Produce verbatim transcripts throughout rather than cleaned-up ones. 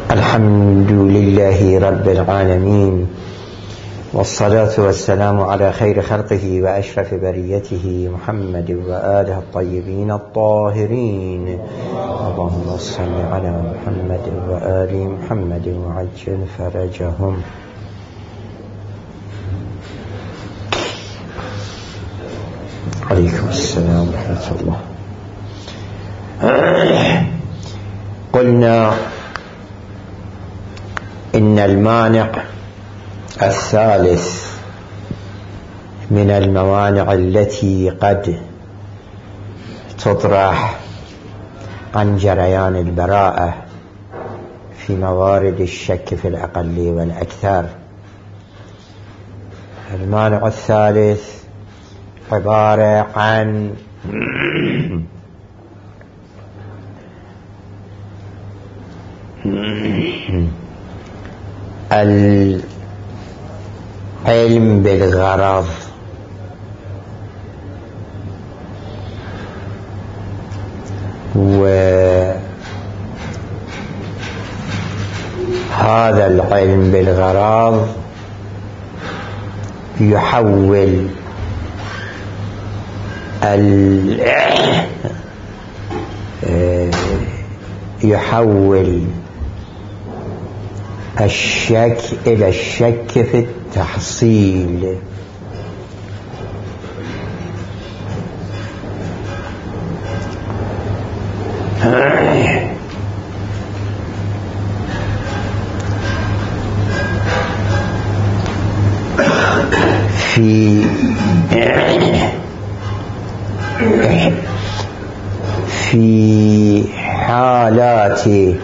الحمد لله رب العالمين، والصلاة والسلام على خير خلقه وأشرف بريته محمد وآله الطيبين الطاهرين. اللهم صل على محمد وآل محمد وعجل فرجهم. عليكم السلام ورحمة الله. قلنا إن المانع الثالث من الموانع التي قد تطرح عن جريان البراءة في موارد الشك في الأقل والأكثر. المانع الثالث عبارة عن العلم بالغرض، وهذا العلم بالغرض يحول يحول الشك إلى الشك في التحصيل. في في حالات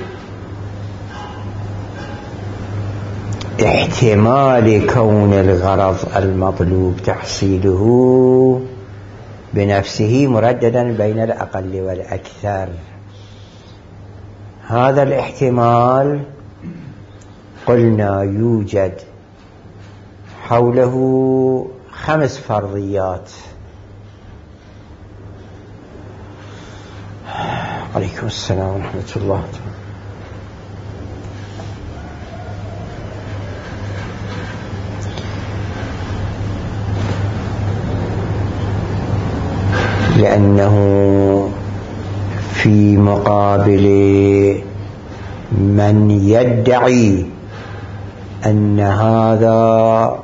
احتمال كون الغرض المطلوب تحصيله بنفسه مرددا بين الأقل والأكثر، هذا الاحتمال قلنا يوجد حوله خمس فرضيات. عليكم السلام ورحمة الله. لأنه في مقابل من يدعي أن هذا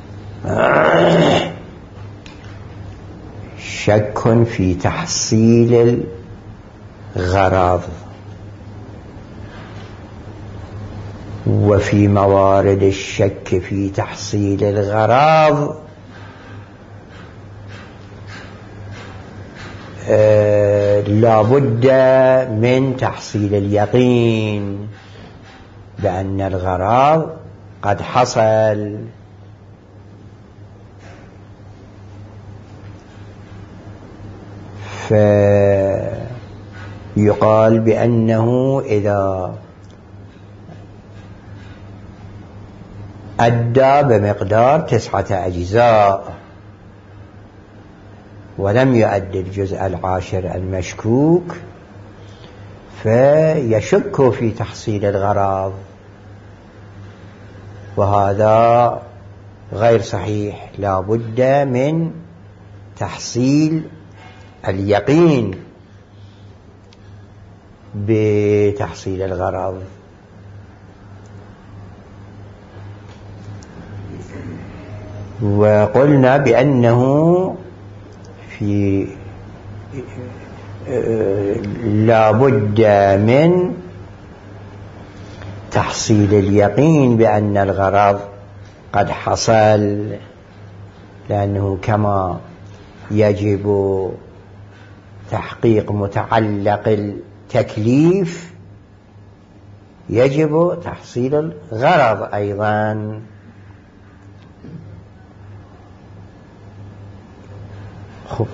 شك في تحصيل الغرض، وفي موارد الشك في تحصيل الغرض آه لا بد من تحصيل اليقين بأن الغرض قد حصل. فيقال بأنه إذا أدى بمقدار تسعة أجزاء ولم يؤدي الجزء العاشر المشكوك فيشك في تحصيل الغرض، وهذا غير صحيح، لا بد من تحصيل اليقين بتحصيل الغرض. وقلنا بأنه في لا بد من تحصيل اليقين بأن الغرض قد حصل، لأنه كما يجب تحقيق متعلق التكليف يجب تحصيل الغرض أيضا. خب.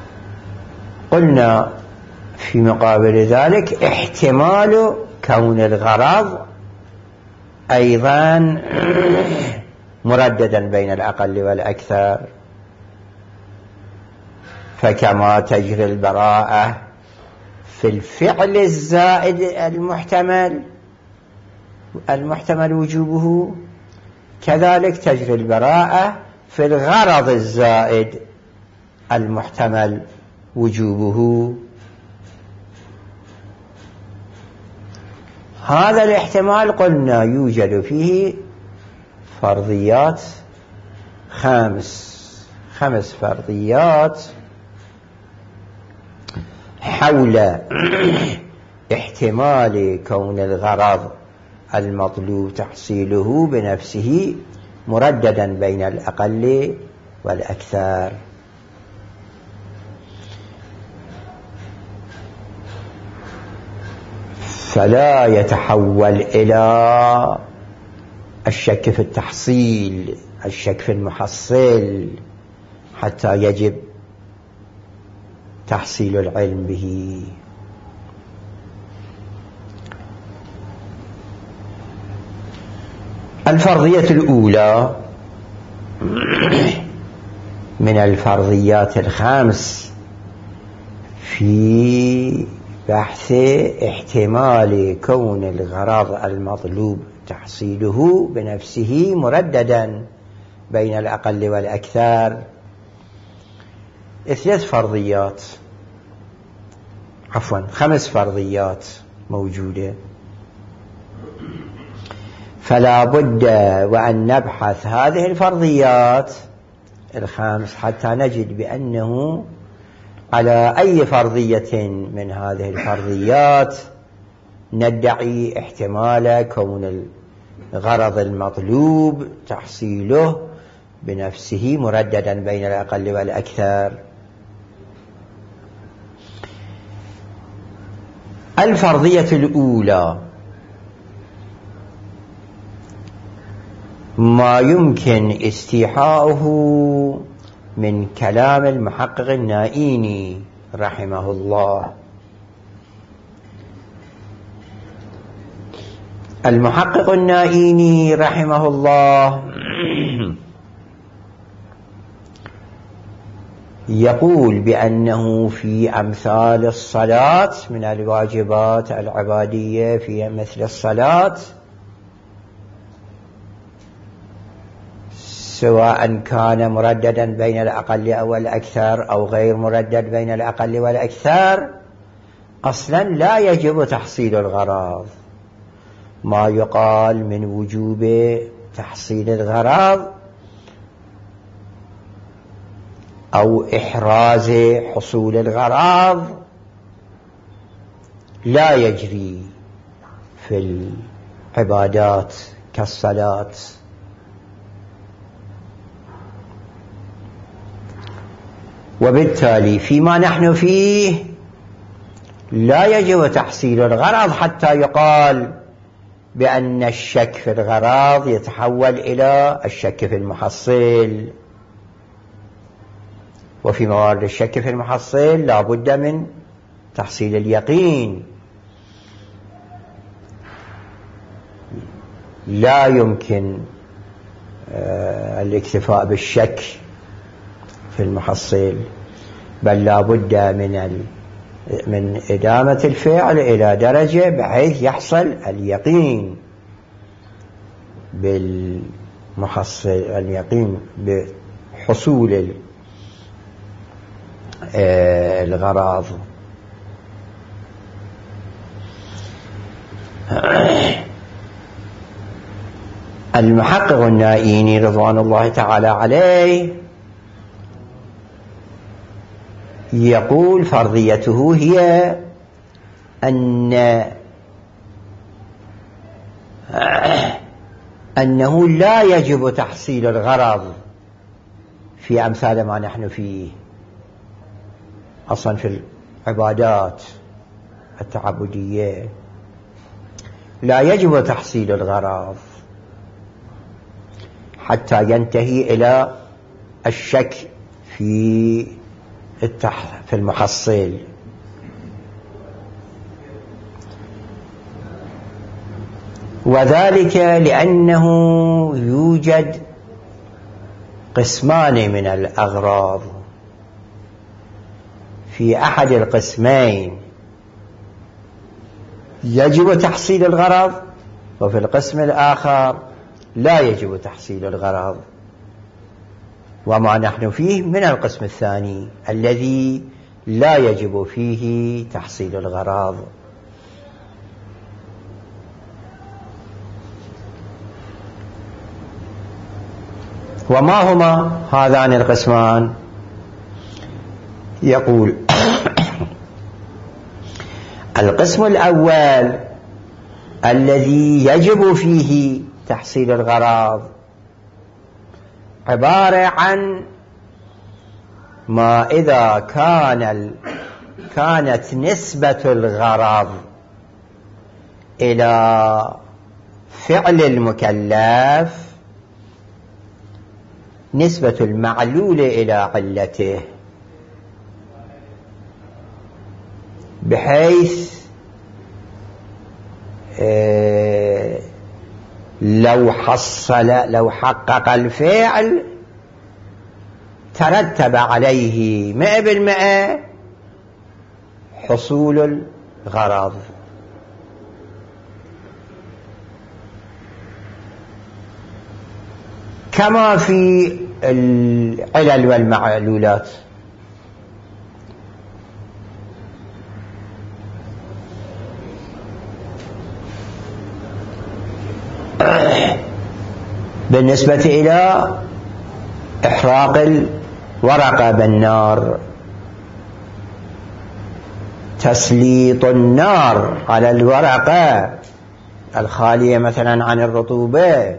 قلنا في مقابل ذلك احتمال كون الغرض أيضا مرددا بين الأقل والأكثر، فكما تجري البراءة في الفعل الزائد المحتمل المحتمل وجوبه، كذلك تجري البراءة في الغرض الزائد المحتمل وجوبه. هذا الاحتمال قلنا يوجد فيه فرضيات خمس خمس فرضيات حول احتمال كون الغرض المطلوب تحصيله بنفسه مرددا بين الأقل والأكثر. فلا يتحول إلى الشك في التحصيل، الشك في المحصل، حتى يجب تحصيل العلم به. الفرضية الأولى من الفرضيات الخمس في بحث احتمال كون الغرض المطلوب تحصيله بنفسه مرددا بين الأقل والأكثر. ثلاث فرضيات عفوا خمس فرضيات موجودة، فلا بد وأن نبحث هذه الفرضيات الخمس حتى نجد بأنه على أي فرضية من هذه الفرضيات ندعي احتمال كون الغرض المطلوب تحصيله بنفسه مرددا بين الأقل والأكثر. الفرضية الأولى ما يمكن استيحاؤه من كلام المحقق النائيني رحمه الله. المحقق النائيني رحمه الله يقول بأنه في أمثال الصلاة من الواجبات العبادية في مثل الصلاة، سواء كان مرددا بين الأقل أو الأكثر أو غير مردد بين الأقل والأكثر، أصلا لا يجب تحصيل الغرض. ما يقال من وجوب تحصيل الغرض أو إحراز حصول الغرض لا يجري في العبادات كالصلاة. وبالتالي فيما نحن فيه لا يجب تحصيل الغرض حتى يقال بأن الشك في الغرض يتحول إلى الشك في المحصل. وفي موارد الشك في المحصل لا بد من تحصيل اليقين. لا يمكن الاكتفاء بالشك في المحصل، بل لا بد من من إدامة الفعل إلى درجة بحيث يحصل اليقين بالمحصل، اليقين بحصول الغرض. المحقق النائيني رضوان الله تعالى عليه يقول فرضيته هي أن أنه لا يجب تحصيل الغرض في أمثال ما نحن فيه. أصلا في العبادات التعبدية لا يجب تحصيل الغرض حتى ينتهي إلى الشك في في المحصل. وذلك لأنه يوجد قسمان من الأغراض. في أحد القسمين يجب تحصيل الغرض وفي القسم الآخر لا يجب تحصيل الغرض، وما نحن فيه من القسم الثاني الذي لا يجب فيه تحصيل الغرض. وما هما هذان القسمان؟ يقول القسم الأول الذي يجب فيه تحصيل الغرض عبارة عن ما إذا كان ال... كانت نسبة الغرض إلى فعل المكلف نسبة المعلول إلى علته، بحيث إيه لو حصل لو حقق الفعل ترتب عليه مئة بالمئة حصول الغرض. كما في العلل والمعلولات. بالنسبة إلى إحراق الورقة بالنار، تسليط النار على الورقة الخالية مثلا عن الرطوبة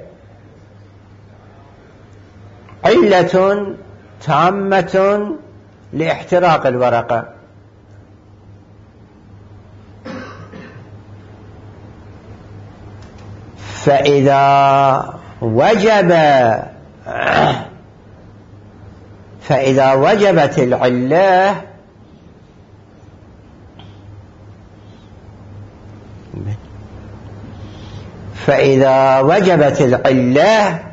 علة تامة لاحتراق الورقة، فإذا وجب فإذا وجبت العلة فإذا وجبت العلة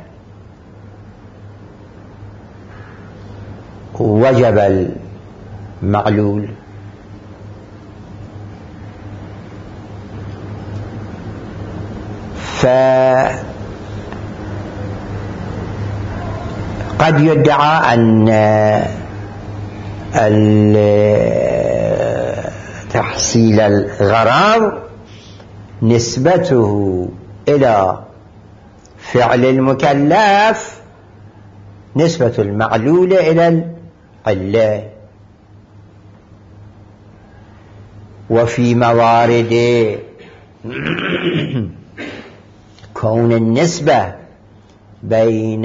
وجب المعلول. فقد يدعى أن تحصيل الغرض نسبته إلى فعل المكلف نسبة المعلول إلى العلة، وفي موارد كون النسبة بين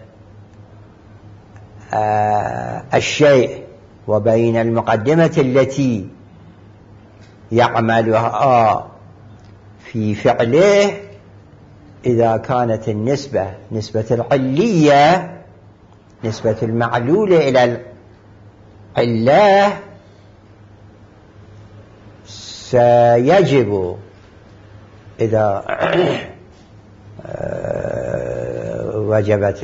الشيء وبين المقدمة التي يعملها في فعله، إذا كانت النسبة نسبة العلية نسبة المعلول إلى العلة، سيجب إذا وجبت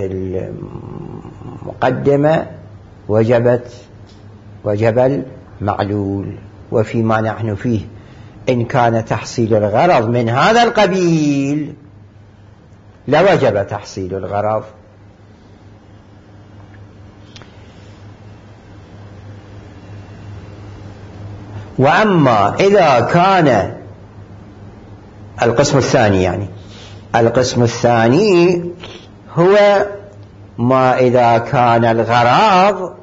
المقدمة وجبت وجب المعلول. وفيما نحن فيه إن كان تحصيل الغرض من هذا القبيل لوجب تحصيل الغرض. وأما إذا كان القسم الثاني يعني القسم الثاني هو ما إذا كان الغرض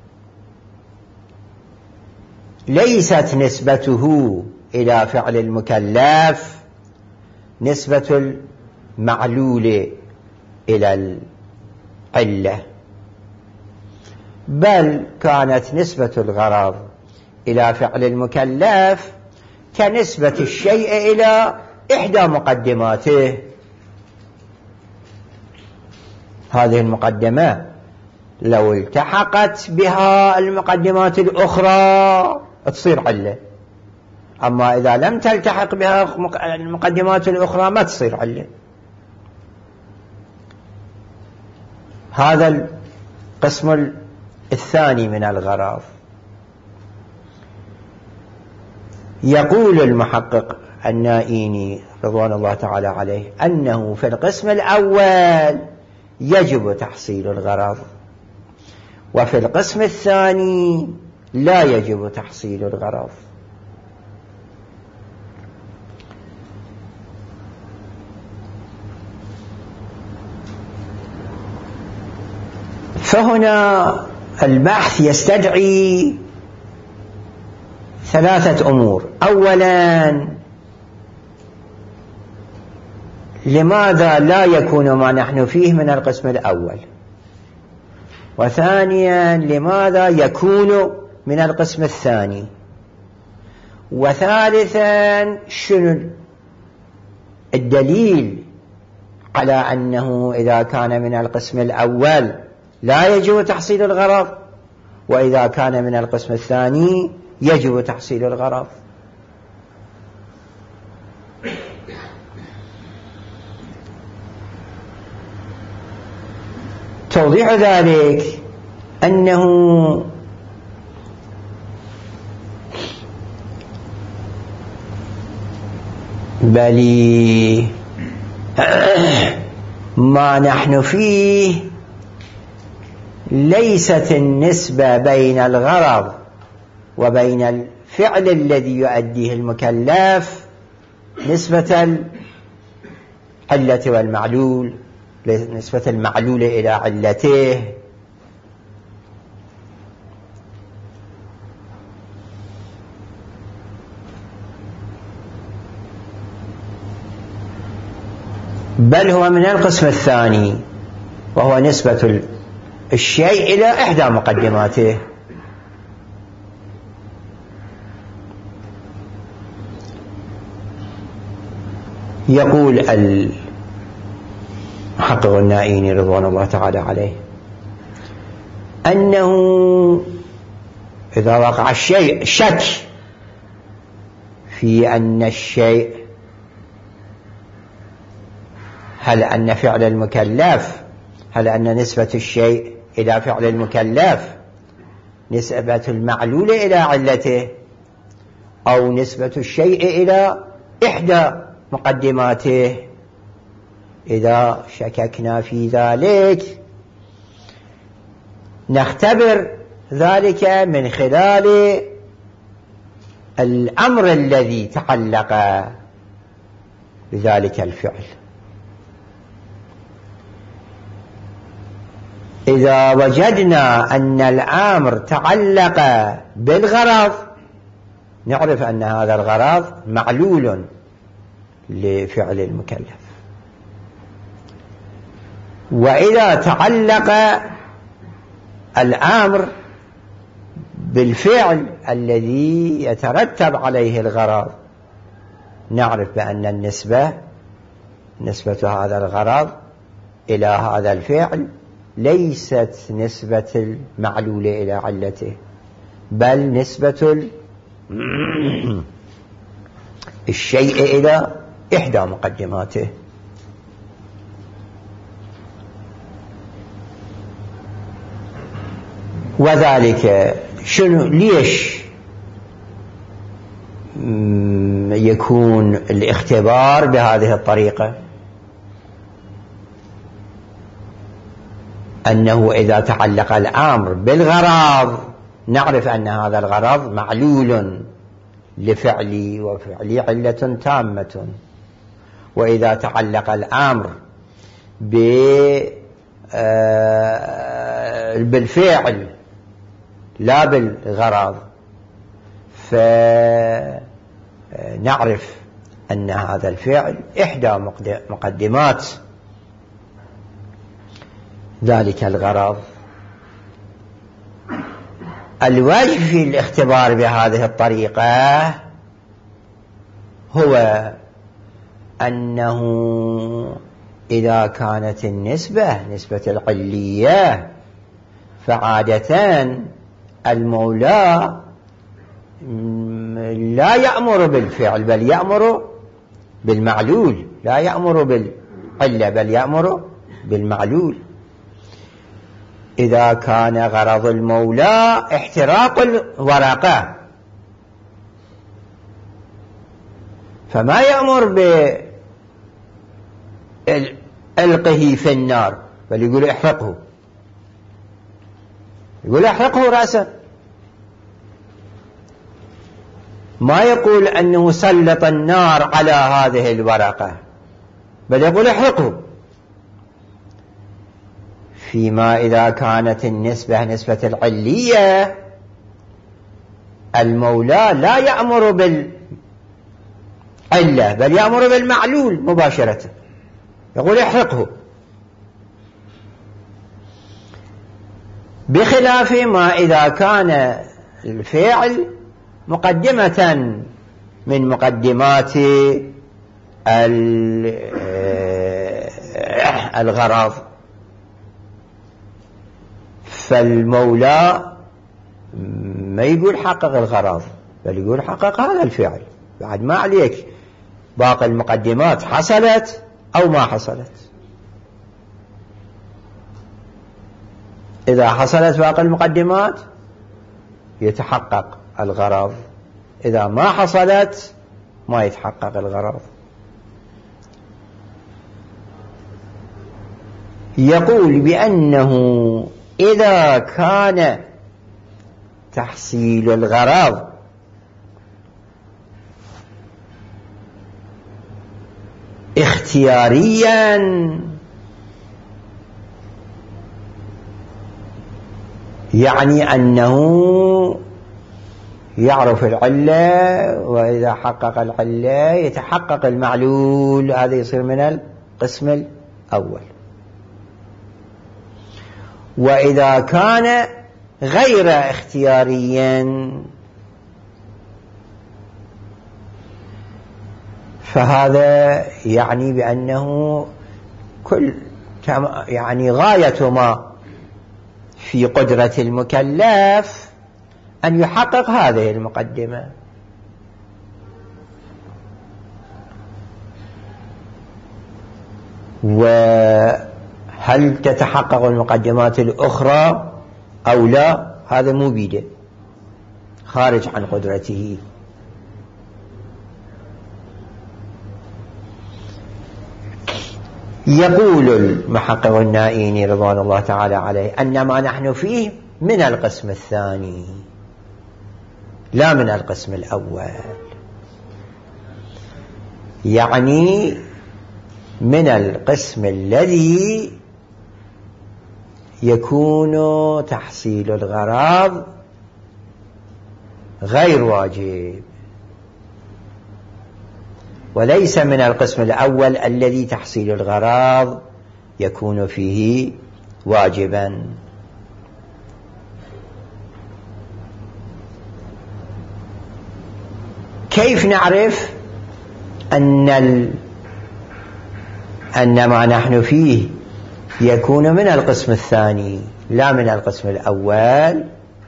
ليست نسبته إلى فعل المكلف نسبة المعلول إلى العلة، بل كانت نسبة الغرض إلى فعل المكلف كنسبة الشيء إلى إحدى مقدماته. هذه المقدمة لو التحقت بها المقدمات الأخرى تصير علة، أما إذا لم تلتحق بها المقدمات الأخرى ما تصير علة. هذا القسم الثاني من الغرض. يقول المحقق النائيني رضوان الله تعالى عليه أنه في القسم الأول يجب تحصيل الغرض، وفي القسم الثاني لا يجب تحصيل الغرض. فهنا البحث يستدعي ثلاثة أمور. أولا، لماذا لا يكون ما نحن فيه من القسم الأول؟ وثانيا، لماذا يكون من القسم الثاني؟ وثالثا، شنو الدليل على أنه إذا كان من القسم الأول لا يجب تحصيل الغرض، وإذا كان من القسم الثاني يجب تحصيل الغرض؟ توضيح ذلك أنه بل ما نحن فيه ليست النسبة بين الغرض وبين الفعل الذي يؤديه المكلف نسبة العلة والمعلول، نسبة المعلول إلى علته، بل هو من القسم الثاني، وهو نسبة الشيء إلى إحدى مقدماته. يقول المحقق النائيني رضوان الله تعالى عليه أنه إذا وقع الشيء شك في أن الشيء، هل أن فعل المكلف، هل أن نسبة الشيء إلى فعل المكلف نسبة المعلول إلى علته، أو نسبة الشيء إلى إحدى مقدماته، إذا شككنا في ذلك نختبر ذلك من خلال الأمر الذي تعلق بذلك الفعل. إذا وجدنا أن الأمر تعلق بالغرض نعرف أن هذا الغرض معلول لفعل المكلف، وإذا تعلق الأمر بالفعل الذي يترتب عليه الغرض نعرف بأن النسبة نسبة هذا الغرض إلى هذا الفعل ليست نسبة المعلول إلى علته، بل نسبة الشيء إلى إحدى مقدماته. وذلك شنو ليش يكون الاختبار بهذه الطريقة؟ أنه إذا تعلق الأمر بالغرض نعرف أن هذا الغرض معلول لفعلي، وفعلي علة تامة. وإذا تعلق الأمر بالفعل لا بالغرض فنعرف أن هذا الفعل إحدى مقدمات ذلك الغرض. الوجه في الاختبار بهذه الطريقة هو أنه إذا كانت النسبة نسبة العلية فعادة المولى لا يأمر بالفعل بل يأمر بالمعلول، لا يأمر بالعلة بل يأمر بالمعلول. إذا كان غرض المولى احتراق الورقة فما يأمر ألقه في النار، بل يقول احرقه، يقول احرقه رأسا، ما يقول أنه سلط النار على هذه الورقة، بل يقول احرقه. فيما إذا كانت النسبة نسبة العلية، المولى لا يأمر بالعلة بل يأمر بالمعلول مباشرة، يقول احرقه، بخلاف ما إذا كان الفعل مقدمة من مقدمات الغرض، فالمولى ما يقول حقق الغرض، بل يقول حقق هذا الفعل، بعد ما عليك باقي المقدمات حصلت أو ما حصلت. إذا حصلت باقي المقدمات يتحقق الغرض، إذا ما حصلت ما يتحقق الغرض. يقول بأنه إذا كان تحصيل الغرض اختياريا يعني أنه يعرف العلة، وإذا حقق العلة يتحقق المعلول، هذا يصير من القسم الأول. وإذا كان غير اختياريا فهذا يعني بأنه كل يعني غاية ما في قدرة المكلف أن يحقق هذه المقدمة، وهل تتحقق المقدمات الأخرى أو لا هذا مو بيده، خارج عن قدرته. يقول المحقق النائيني رضوان الله تعالى عليه أن ما نحن فيه من القسم الثاني لا من القسم الأول، يعني من القسم الذي يكون تحصيل الغرض غير واجب، وليس من القسم الأول الذي تحصيل الغرض يكون فيه واجبا. كيف نعرف أن ال... أن ما نحن فيه يكون من القسم الثاني لا من القسم الأول؟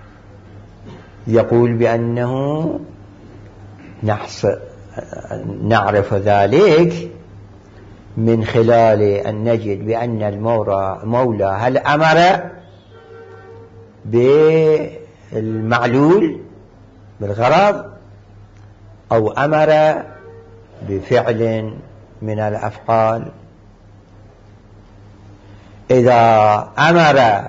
يقول بأنه نحص نعرف ذلك من خلال أن نجد بأن المولى هل أمر بالمعلول بالغرض أو أمر بفعل من الأفعال. إذا أمر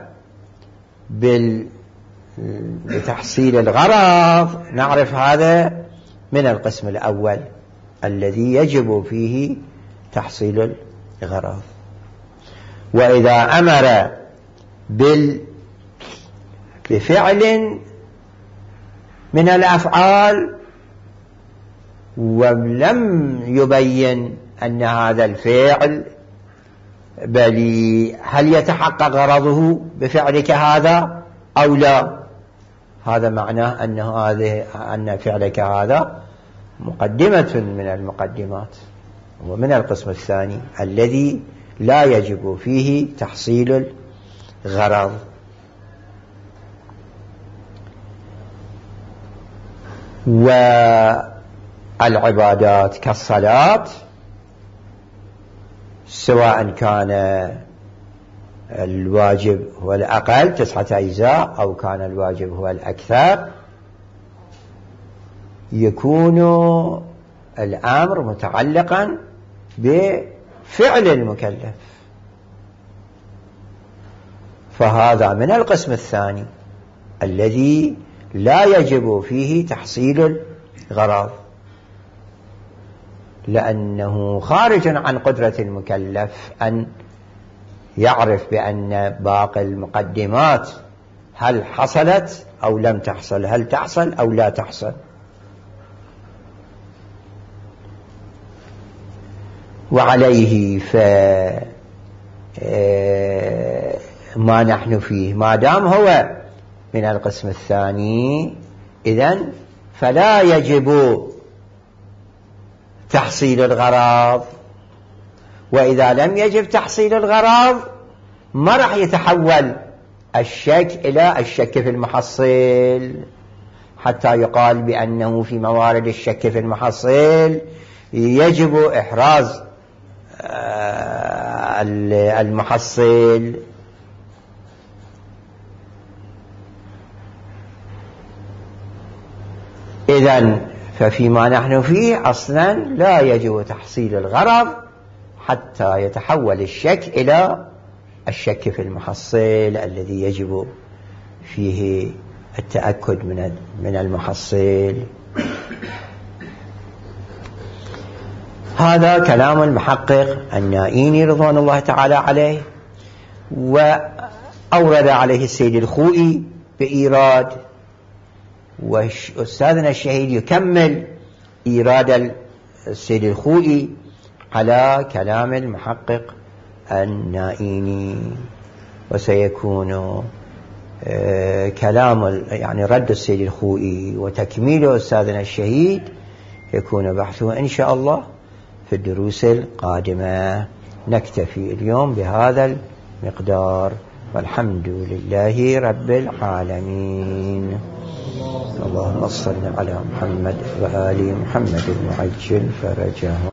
بتحصيل الغرض نعرف هذا من القسم الأول الذي يجب فيه تحصيل الغرض. وإذا أمر بفعل من الأفعال ولم يبين أن هذا الفعل بل هل يتحقق غرضه بفعلك هذا أو لا، هذا معناه أن هذه أن فعلك هذا مقدمة من المقدمات ومن القسم الثاني الذي لا يجب فيه تحصيل الغرض. والعبادات كالصلاة سواء كان الواجب هو الأقل تسعة أجزاء أو كان الواجب هو الأكثر يكون الأمر متعلقا فعل المكلف، فهذا من القسم الثاني الذي لا يجب فيه تحصيل الغرض، لأنه خارج عن قدرة المكلف أن يعرف بأن باقي المقدمات هل حصلت أو لم تحصل، هل تحصل أو لا تحصل. وعليه فما نحن فيه ما دام هو من القسم الثاني، إذن فلا يجب تحصيل الغرض. وإذا لم يجب تحصيل الغرض ما راح يتحول الشك إلى الشك في المحصل، حتى يقال بأنه في موارد الشك في المحصل يجب إحراز المحصل. إذن ففيما نحن فيه أصلا لا يجب تحصيل الغرض حتى يتحول الشك إلى الشك في المحصل الذي يجب فيه التأكد من من المحصل. هذا كلام المحقق النائيني رضوان الله تعالى عليه، وأورد عليه السيد الخوئي بإيراد، وأستاذنا الشهيد يكمل إيراد السيد الخوئي على كلام المحقق النائيني. وسيكون كلام يعني رد السيد الخوئي وتكميله أستاذنا الشهيد يكون بحثه إن شاء الله في الدروس القادمة. نكتفي اليوم بهذا المقدار، والحمد لله رب العالمين. اللهم صل على محمد وآل محمد وعجل فرجهم.